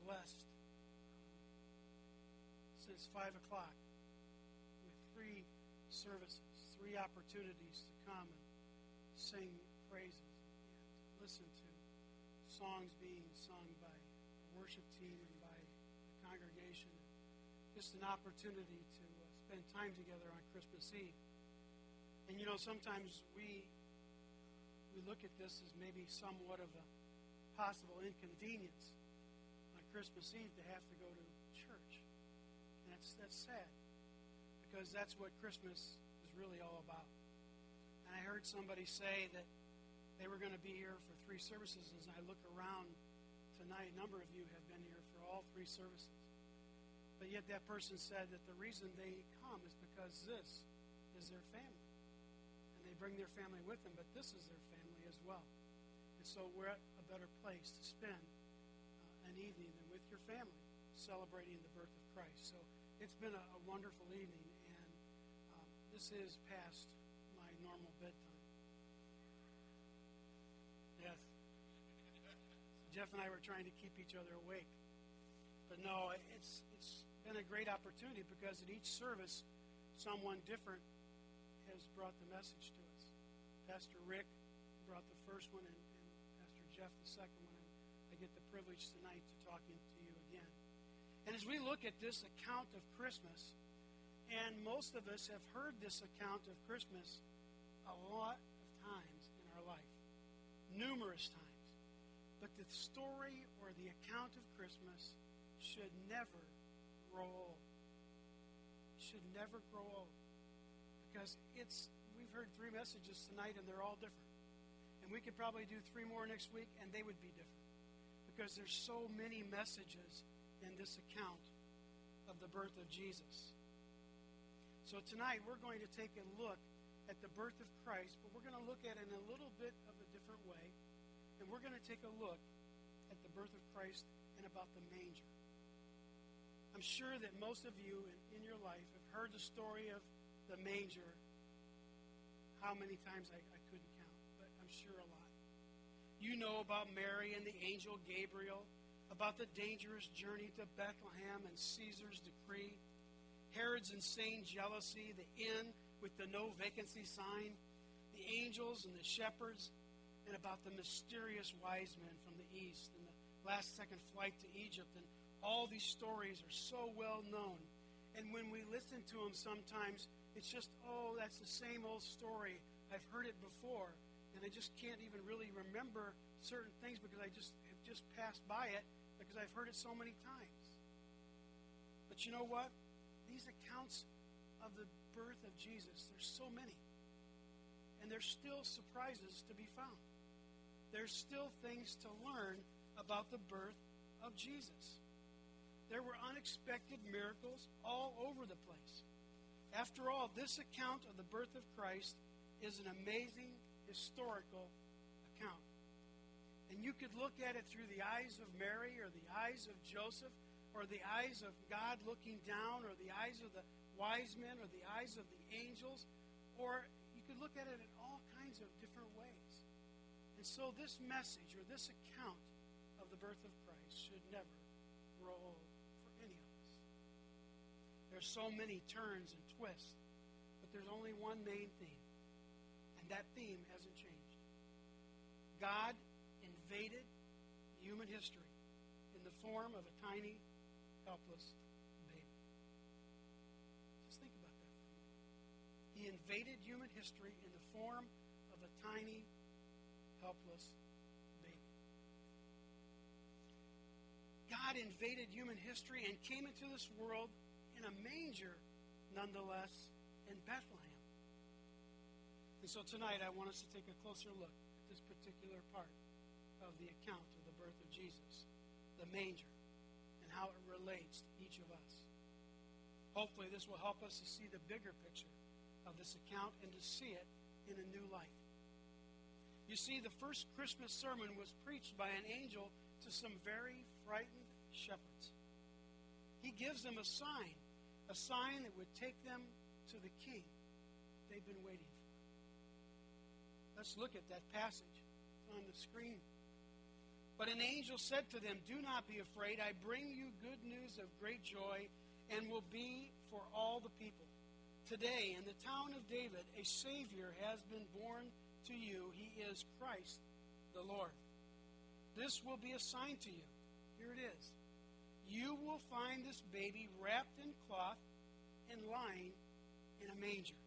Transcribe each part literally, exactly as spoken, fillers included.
blessed since five o'clock with three services, three opportunities to come and sing praises and to listen to songs being sung by the worship team and by the congregation. Just an opportunity to uh, spend time together on Christmas Eve. And you know, sometimes we we look at this as maybe somewhat of a possible inconvenience on Christmas Eve to have to go to church. And that's that's sad, because that's what Christmas is really all about. And I heard somebody say that they were going to be here for three services. As I look around tonight, a number of you have been here for all three services. But yet that person said that the reason they come is because this is their family. And they bring their family with them, but this is their family as well. And so we're at a better place to spend uh, an evening than with your family, celebrating the birth of Christ. So it's been a, a wonderful evening, and um, this is past my normal bedtime. Yes. Jeff and I were trying to keep each other awake. But no, it's it's been a great opportunity, because at each service, someone different has brought the message to us. Pastor Rick brought the first one, and, and Pastor Jeff the second one. And I get the privilege tonight to talking to you again. And as we look at this account of Christmas, and most of us have heard this account of Christmas a lot of times in our life, numerous times. But the story or the account of Christmas should never grow old. Should never grow old. Because it's, we've heard three messages tonight, and they're all different. And we could probably do three more next week, and they would be different. Because there's so many messages in this account of the birth of Jesus. So tonight, we're going to take a look at the birth of Christ, but we're going to look at it in a little bit of a different way. And we're going to take a look at the birth of Christ and about the manger. I'm sure that most of you in, in your life have heard the story of the manger. How many times I, I couldn't count, but I'm sure a lot. You know about Mary and the angel Gabriel, about the dangerous journey to Bethlehem and Caesar's decree, Herod's insane jealousy, the inn with the no vacancy sign, the angels and the shepherds, and about the mysterious wise men from the east and the last second flight to Egypt. And all these stories are so well known. And when we listen to them sometimes, it's just, oh, that's the same old story. I've heard it before. And I just can't even really remember certain things because I just have just passed by it because I've heard it so many times. But you know what? These accounts of the birth of Jesus, there's so many. And there's still surprises to be found. There's still things to learn about the birth of Jesus. There were unexpected miracles all over the place. After all, this account of the birth of Christ is an amazing historical account. And you could look at it through the eyes of Mary or the eyes of Joseph or the eyes of God looking down or the eyes of the wise men or the eyes of the angels, or you could look at it in all kinds of different ways. And so this message or this account of the birth of Christ should never grow old for any of us. There's so many turns and twists, but there's only one main theme, and that theme hasn't changed. God invaded human history in the form of a tiny, helpless baby. Just think about that for a minute. He invaded human history in the form of a tiny, helpless baby. God invaded human history and came into this world in a manger, nonetheless, in Bethlehem. And so tonight I want us to take a closer look at this particular part of the account of the birth of Jesus, the manger, and how it relates to each of us. Hopefully this will help us to see the bigger picture of this account and to see it in a new light. You see, the first Christmas sermon was preached by an angel to some very frightened shepherds. He gives them a sign, a sign that would take them to the king they've been waiting for. Let's look at that passage on the screen. But an angel said to them, "Do not be afraid. I bring you good news of great joy, and will be for all the people. Today, in the town of David, a Savior has been born to you. He is Christ the Lord. This will be a sign to you." Here it is. "You will find this baby wrapped in cloth and lying in a manger."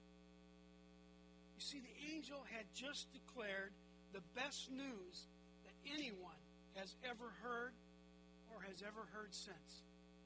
You see, the angel had just declared the best news that anyone has ever heard or has ever heard since.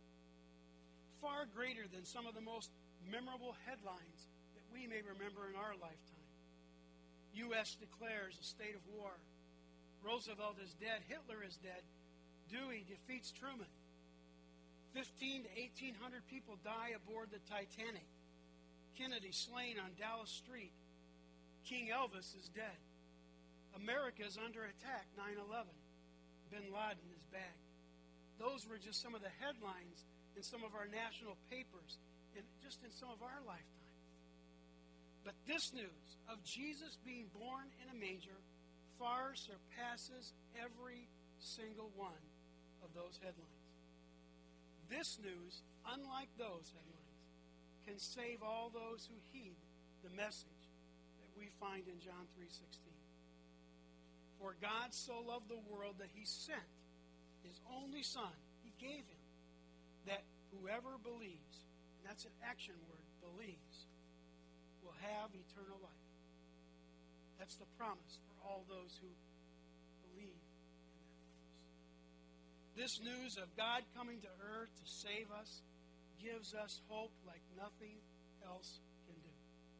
Far greater than some of the most memorable headlines that we may remember in our lifetime. U S declares a state of war. Roosevelt is dead. Hitler is dead. Dewey defeats Truman. Fifteen to eighteen hundred people die aboard the Titanic. Kennedy slain on Dallas Street. King Elvis is dead. America is under attack. nine eleven. Bin Laden is bagged. Those were just some of the headlines in some of our national papers and just in some of our lifetime. But this news of Jesus being born in a manger far surpasses every single one of those headlines. This news, unlike those headlines, can save all those who heed the message that we find in John three sixteen. "For God so loved the world that he sent his only Son." He gave him, "that whoever believes," and that's an action word, believes, "will have eternal life." That's the promise for all those who believe in that promise. This news of God coming to earth to save us gives us hope like nothing else can do.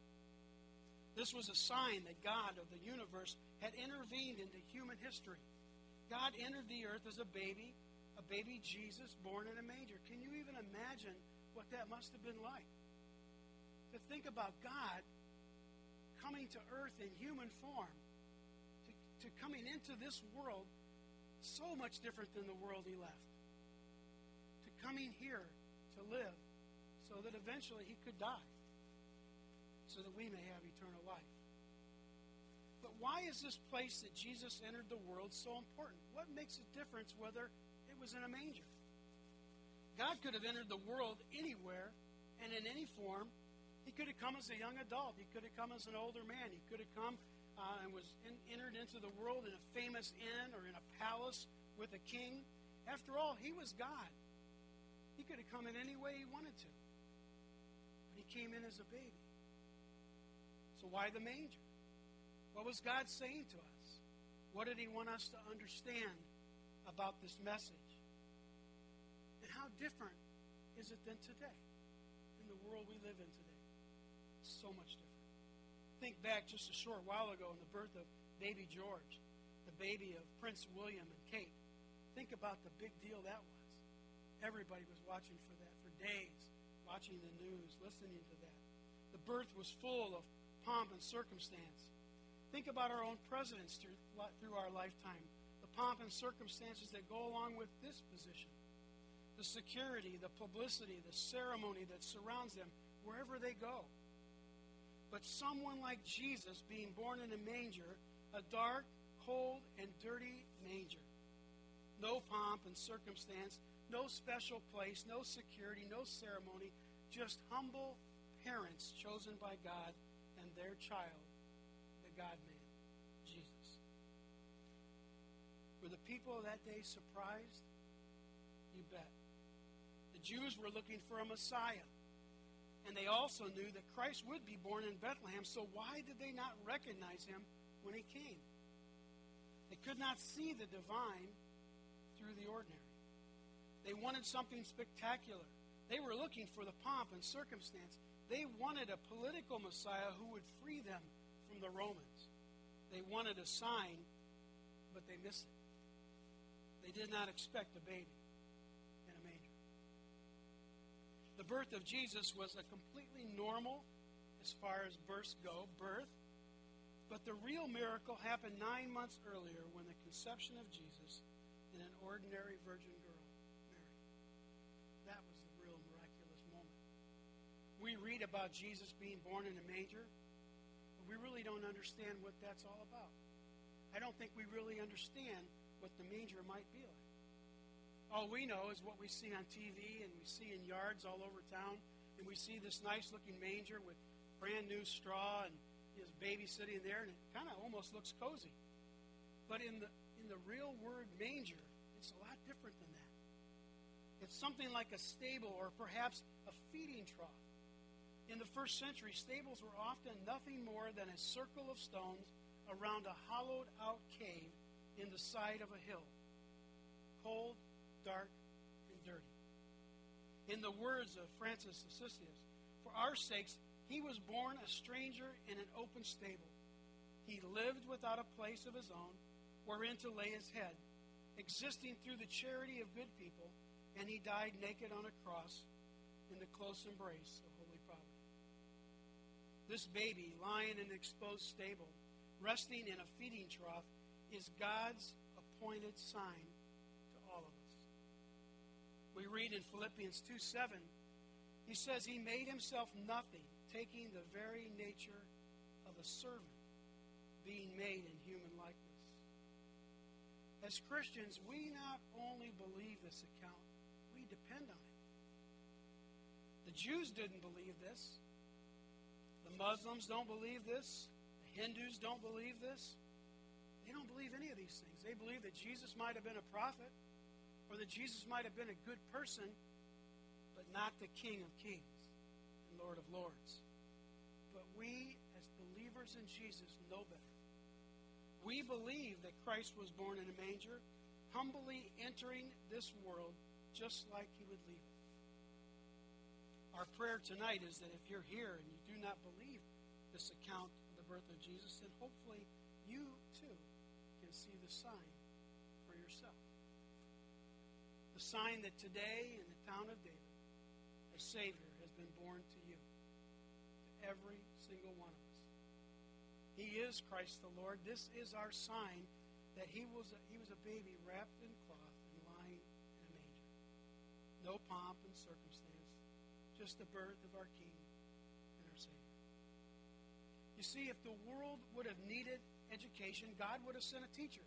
This was a sign that God of the universe had intervened into human history. God entered the earth as a baby, a baby Jesus born in a manger. Can you even imagine what that must have been like? To think about God coming to earth in human form, to, to coming into this world so much different than the world he left, to coming here to live so that eventually he could die, so that we may have eternal life. But why is this place that Jesus entered the world so important? What makes a difference whether it was in a manger? God could have entered the world anywhere and in any form. He could have come as a young adult. He could have come as an older man. He could have come uh, and was in, entered into the world in a famous inn or in a palace with a king. After all, he was God. He could have come in any way he wanted to. But he came in as a baby. So why the manger? What was God saying to us? What did he want us to understand about this message? And how different is it than today, in the world we live in today? So much different. Think back just a short while ago in the birth of baby George, the baby of Prince William and Kate. Think about the big deal that was. Everybody was watching for that for days, watching the news, listening to that. The birth was full of pomp and circumstance. Think about our own presidents through, through our lifetime, the pomp and circumstances that go along with this position. The security, the publicity, the ceremony that surrounds them wherever they go. But someone like Jesus being born in a manger, a dark, cold, and dirty manger. No pomp and circumstance, no special place, no security, no ceremony, just humble parents chosen by God and their child, the God-man, Jesus. Were the people of that day surprised? You bet. The Jews were looking for a Messiah. And they also knew that Christ would be born in Bethlehem, so why did they not recognize him when he came? They could not see the divine through the ordinary. They wanted something spectacular. They were looking for the pomp and circumstance. They wanted a political Messiah who would free them from the Romans. They wanted a sign, but they missed it. They did not expect a baby. The birth of Jesus was a completely normal, as far as births go, birth. But the real miracle happened nine months earlier when the conception of Jesus in an ordinary virgin girl, Mary. That was the real miraculous moment. We read about Jesus being born in a manger, but we really don't understand what that's all about. I don't think we really understand what the manger might be like. All we know is what we see on T V and we see in yards all over town, and we see this nice-looking manger with brand new straw and his baby sitting there, and it kind of almost looks cozy. But in the in the real word manger, it's a lot different than that. It's something like a stable or perhaps a feeding trough. In the first century, stables were often nothing more than a circle of stones around a hollowed-out cave in the side of a hill. Cold, dark, and dirty. In the words of Francis Assisi, for our sakes, he was born a stranger in an open stable. He lived without a place of his own wherein to lay his head, existing through the charity of good people, and he died naked on a cross in the close embrace of holy poverty. This baby, lying in an exposed stable, resting in a feeding trough, is God's appointed sign to all of us. We read in Philippians two seven, he says he made himself nothing, taking the very nature of a servant, being made in human likeness. As Christians, we not only believe this account, we depend on it. The Jews didn't believe this. The Muslims don't believe this. The Hindus don't believe this. They don't believe any of these things. They believe that Jesus might have been a prophet or that Jesus might have been a good person, but not the King of Kings and Lord of Lords. But we, as believers in Jesus, know better. We believe that Christ was born in a manger, humbly entering this world just like he would leave it. Our prayer tonight is that if you're here and you do not believe this account of the birth of Jesus, then hopefully you too can see the sign for yourself. The sign that today in the town of David, a Savior has been born to you, to every single one of us. He is Christ the Lord. This is our sign that he was a, he was a baby wrapped in cloth and lying in a manger. No pomp and circumstance, just the birth of our King and our Savior. You see, if the world would have needed education, God would have sent a teacher.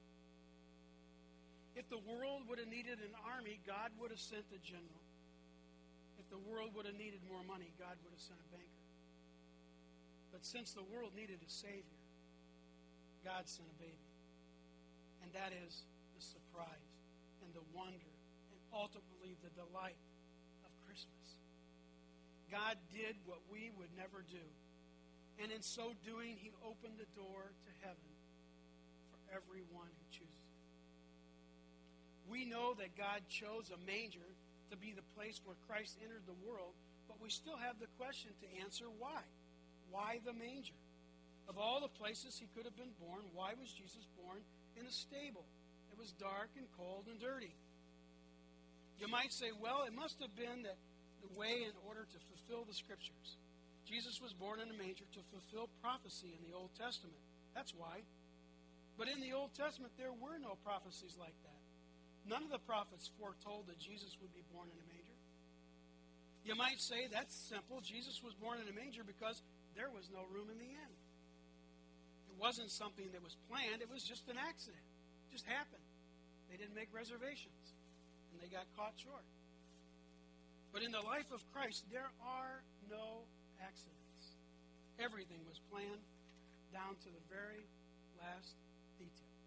If the world would have needed an army, God would have sent a general. If the world would have needed more money, God would have sent a banker. But since the world needed a Savior, God sent a baby. And that is the surprise and the wonder and ultimately the delight of Christmas. God did what we would never do. And in so doing, he opened the door to heaven for everyone who chooses it. We know that God chose a manger to be the place where Christ entered the world, but we still have the question to answer, why? Why the manger? Of all the places he could have been born, why was Jesus born in a stable? It was dark and cold and dirty. You might say, well, it must have been that the way in order to fulfill the Scriptures. Jesus was born in a manger to fulfill prophecy in the Old Testament. That's why. But in the Old Testament, there were no prophecies like that. None of the prophets foretold that Jesus would be born in a manger. You might say, that's simple. Jesus was born in a manger because there was no room in the inn. It wasn't something that was planned. It was just an accident. It just happened. They didn't make reservations, and they got caught short. But in the life of Christ, there are no accidents. Everything was planned down to the very last detail.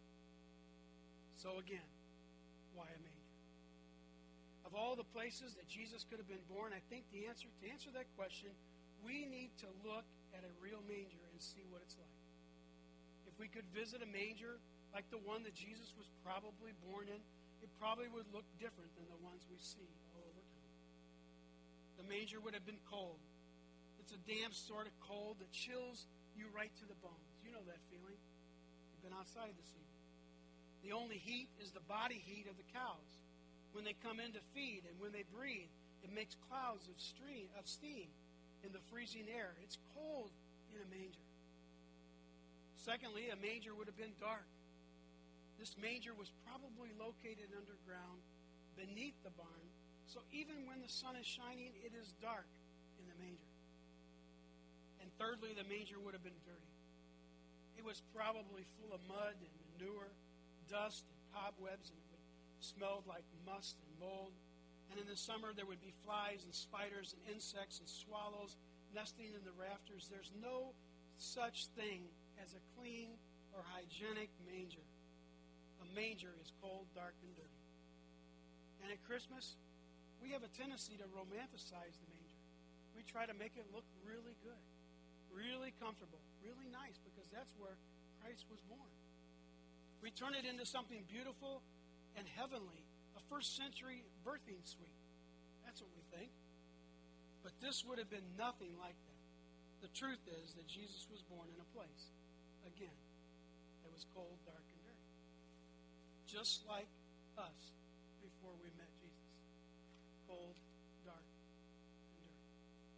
So again, why a manger? Of all the places that Jesus could have been born, I think the answer to answer that question, we need to look at a real manger and see what it's like. If we could visit a manger like the one that Jesus was probably born in, it probably would look different than the ones we see all over town. The manger would have been cold. It's a damp sort of cold that chills you right to the bones. You know that feeling. You've been outside this evening. The only heat is the body heat of the cows. When they come in to feed and when they breathe, it makes clouds of stream, of steam in the freezing air. It's cold in a manger. Secondly, a manger would have been dark. This manger was probably located underground beneath the barn, so even when the sun is shining, it is dark in the manger. And thirdly, the manger would have been dirty. It was probably full of mud and manure, dust and cobwebs, and it would smell like must and mold. And in the summer, there would be flies and spiders and insects and swallows nesting in the rafters. There's no such thing as a clean or hygienic manger. A manger is cold, dark, and dirty. And at Christmas, we have a tendency to romanticize the manger. We try to make it look really good, really comfortable, really nice, because that's where Christ was born. We turn it into something beautiful and heavenly, a first century birthing suite. That's what we think. But this would have been nothing like that. The truth is that Jesus was born in a place, again, that was cold, dark, and dirty. Just like us before we met Jesus. Cold, dark, and dirty.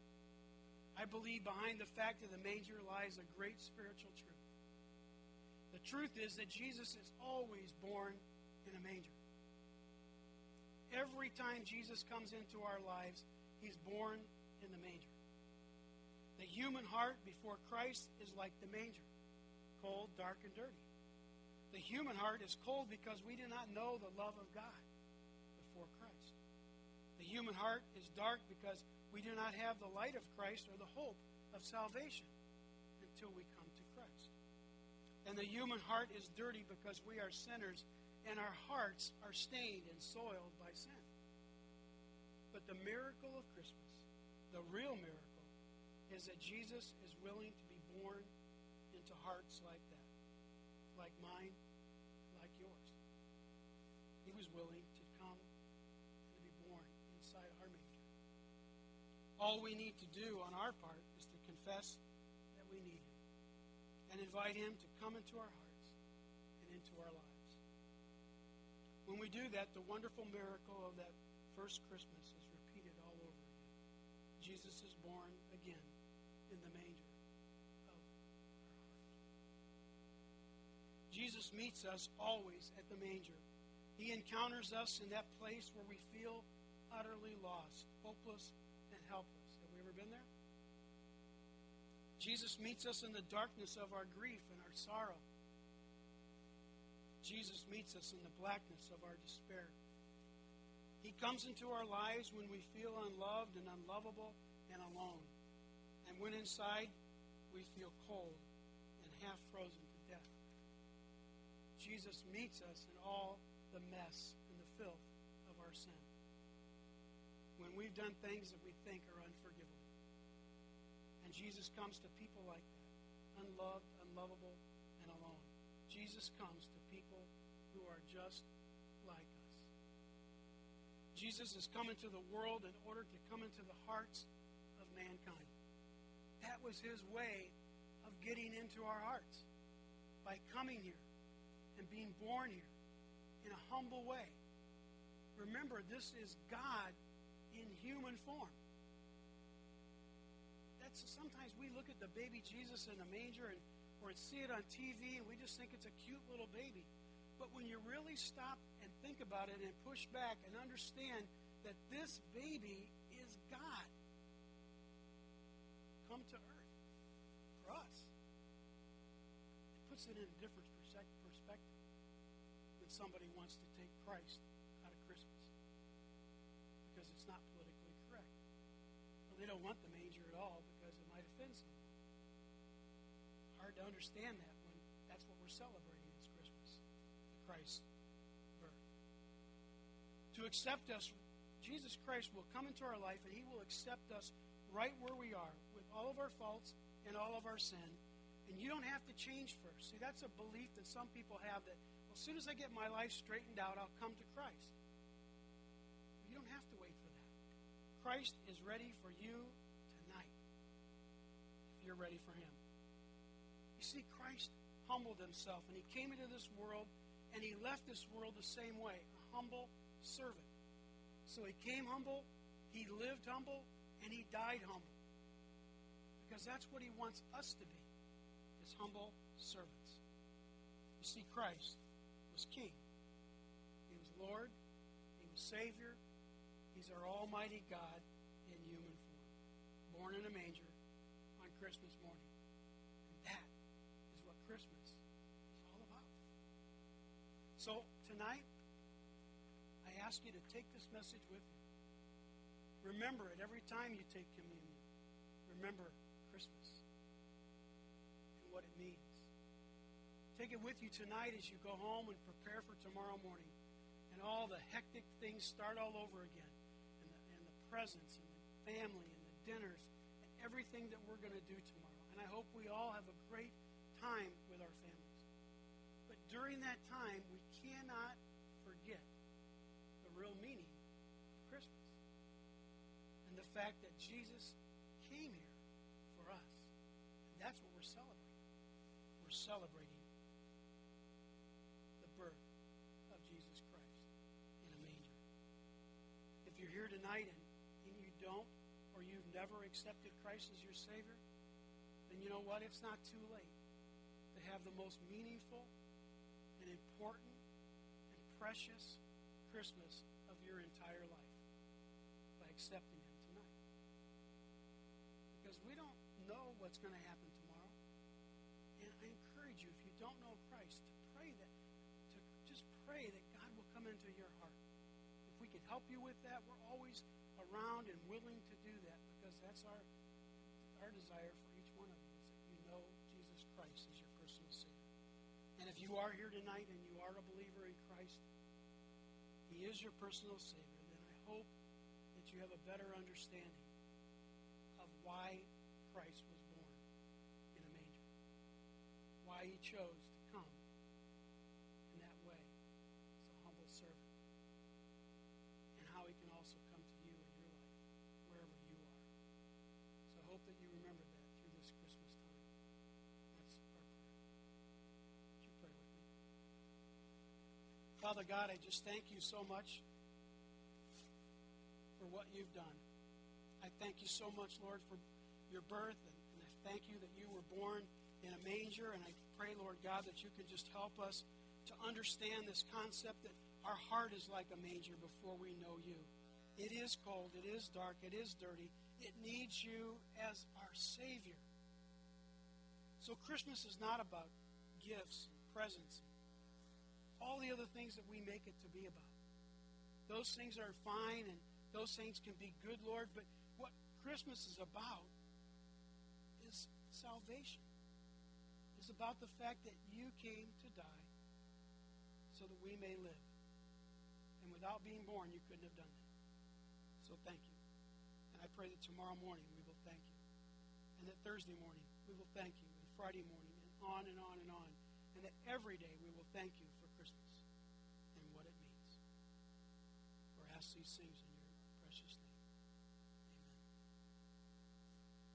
I believe behind the fact of the manger lies a great spiritual truth. The truth is that Jesus is always born in a manger. Every time Jesus comes into our lives, he's born in the manger. The human heart before Christ is like the manger, cold, dark, and dirty. The human heart is cold because we do not know the love of God before Christ. The human heart is dark because we do not have the light of Christ or the hope of salvation until we come to Christ. And the human heart is dirty because we are sinners and our hearts are stained and soiled by sin. But the miracle of Christmas, the real miracle, is that Jesus is willing to be born into hearts like that, like mine, like yours. He was willing to come and to be born inside our manger. All we need to do on our part is to confess that we need him and invite him to come into our hearts and into our lives. When we do that, the wonderful miracle of that first Christmas is repeated all over again. Jesus is born again in the manger of our heart. Jesus meets us always at the manger. He encounters us in that place where we feel utterly lost, hopeless, and helpless. Have we ever been there? Jesus meets us in the darkness of our grief and our sorrow. Jesus meets us in the blackness of our despair. He comes into our lives when we feel unloved and unlovable and alone. And when inside, we feel cold and half frozen to death. Jesus meets us in all the mess and the filth of our sin. When we've done things that we think are unforgivable. And Jesus comes to people like that, unloved, unlovable, and alone. Jesus comes to people who are just like us. Jesus has come into the world in order to come into the hearts of mankind. That was his way of getting into our hearts, by coming here and being born here in a humble way. Remember, this is God in human form. That's sometimes we look at the baby Jesus in the manger and or see it on T V, and we just think it's a cute little baby. But when you really stop and think about it and push back and understand that this baby is God come to earth for us, it puts it in a different perspective when somebody wants to take Christ out of Christmas because it's not politically correct. Well, they don't want the manger at all because it might offend someone. Hard to understand that when that's what we're celebrating this Christmas, the Christ birth. To accept us, Jesus Christ will come into our life and he will accept us right where we are with all of our faults and all of our sin. And you don't have to change first. See, that's a belief that some people have that, well, as soon as I get my life straightened out, I'll come to Christ. You don't have to wait for that. Christ is ready for you tonight if you're ready for him. You see, Christ humbled himself, and he came into this world, and he left this world the same way, a humble servant. So he came humble, he lived humble, and he died humble. Because that's what he wants us to be, as humble servants. You see, Christ was king. He was Lord. He was Savior. He's our almighty God in human form, born in a manger on Christmas morning. Christmas is all about. So tonight, I ask you to take this message with you. Remember it every time you take communion. Remember Christmas and what it means. Take it with you tonight as you go home and prepare for tomorrow morning. And all the hectic things start all over again. And the, and the presents and the family and the dinners and everything that we're going to do tomorrow. And I hope we all have a great time with our families. But during that time, we cannot forget the real meaning of Christmas. And the fact that Jesus came here for us. And that's what we're celebrating. We're celebrating the birth of Jesus Christ in a manger. If you're here tonight and, and you don't, or you've never accepted Christ as your Savior, then you know what? It's not too late to have the most meaningful and important and precious Christmas of your entire life by accepting Him tonight. Because we don't know what's going to happen tomorrow. And I encourage you, if you don't know Christ, to pray that, to just pray that God will come into your heart. If we can help you with that, we're always around and willing to do that, because that's our our desire for each one of you, is that you know Jesus Christ as your personal Savior. And if you are here tonight and you are a believer in Christ, He is your personal Savior, then I hope that you have a better understanding of why Christ was born in a manger, why He chose to come in that way as a humble servant, and how He can also come to you in your life, wherever you are. So I hope that you remember that through this Christmas time. That's our prayer. Would you pray with me? Father God, I just thank you so much for what you've done. I thank you so much, Lord, for your birth, and, and I thank you that you were born in a manger, and I pray, Lord God, that you can just help us to understand this concept that our heart is like a manger before we know you. It is cold, it is dark, it is dirty. It needs you as our Savior. So Christmas is not about gifts and presents, all the other things that we make it to be about. Those things are fine, and those things can be good, Lord, but what Christmas is about is salvation. It's about the fact that you came to die so that we may live. And without being born, you couldn't have done that. So thank you. And I pray that tomorrow morning we will thank you. And that Thursday morning we will thank you. And Friday morning, and on and on and on. And that every day we will thank you for Christmas and what it means. For I ask these things in